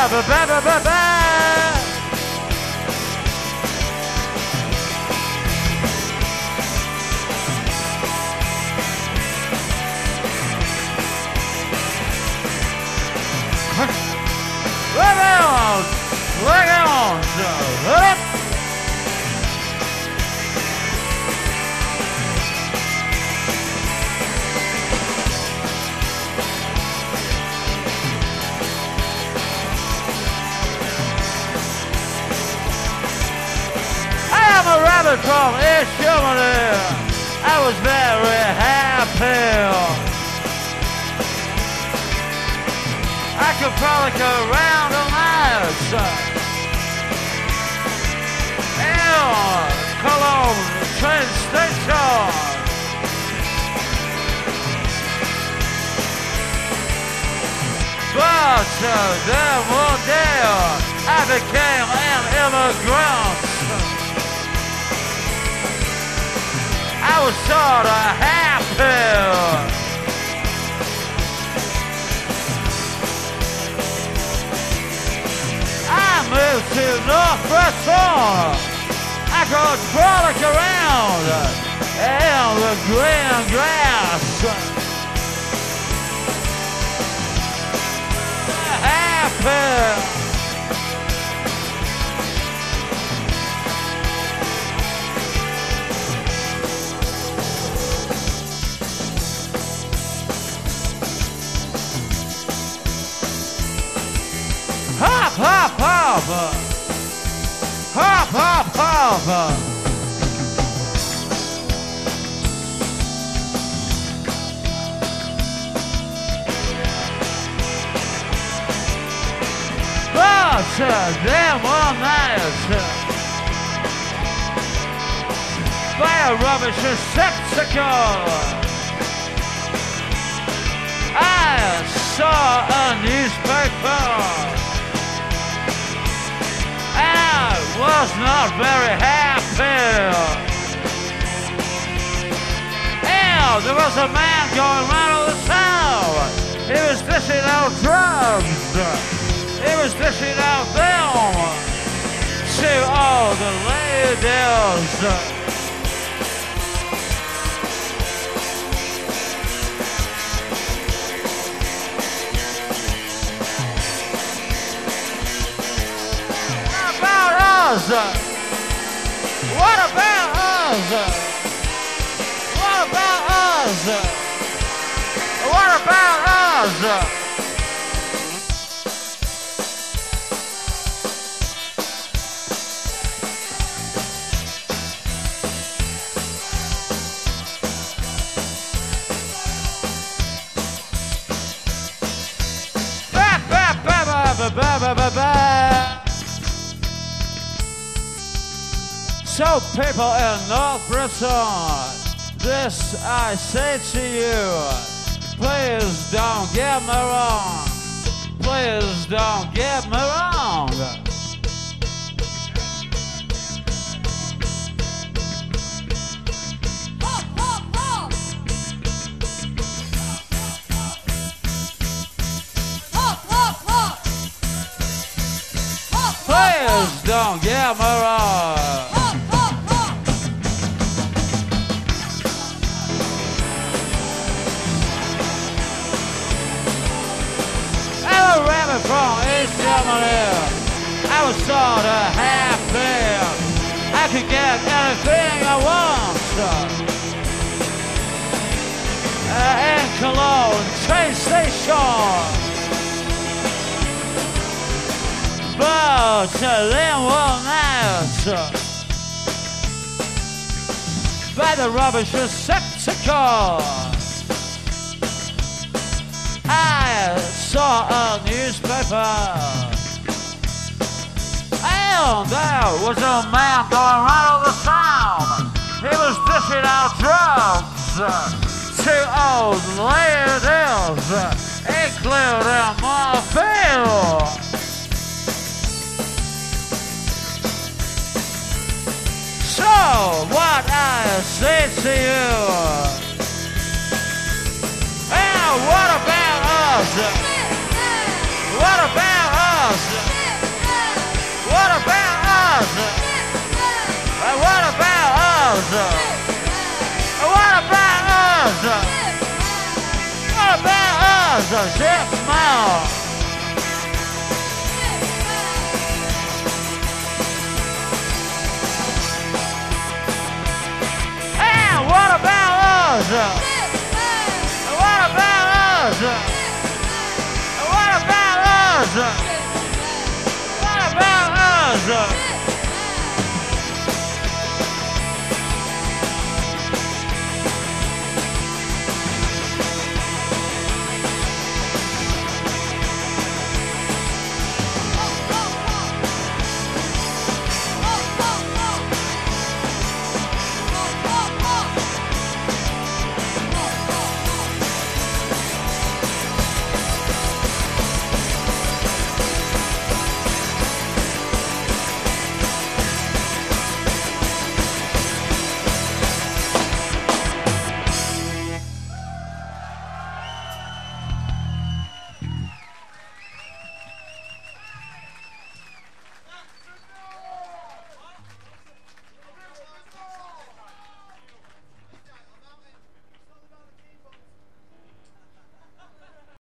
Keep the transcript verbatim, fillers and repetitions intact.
ba ba ba ba ba. Look out! Look out! Up! I am a rabbit from East Germany. I was very happy. I could frolic around on ice in Cologne train station. But uh, then one day I became an immigrant. I was sort of happy. I moved to North Britain. I could frolic around in the green grass. Happy. Hop, hop, hop. Hop, hop, hop. But uh, there one night by a rubbish receptacle I saw a newspaper. I was not very happy. And there was a man going around the town. He was dishing out drugs. He was dishing out them to all the ladies. What about us? What about us? What about us? Ba ba ba ba ba ba ba ba. So people in North Britain, this I say to you, please don't get me wrong, please don't get me wrong. Hop, hop, hop. Hop, hop, hop. Hop, Please don't get me wrong. From East Germany, I was sort of happy. I could get anything I want. Uh, in Cologne train station. But uh, then one night, by the rubbish receptacle, I saw a newspaper, and there was a man going right over the town. He was dishing out drugs to old ladies, including morphine. So what I say to you, and what about us? What about us? us? What about us? Uh, What about us? Uh, What about us? What about us? Shit, more. Hey, what about us? What about us? What about us? What about us?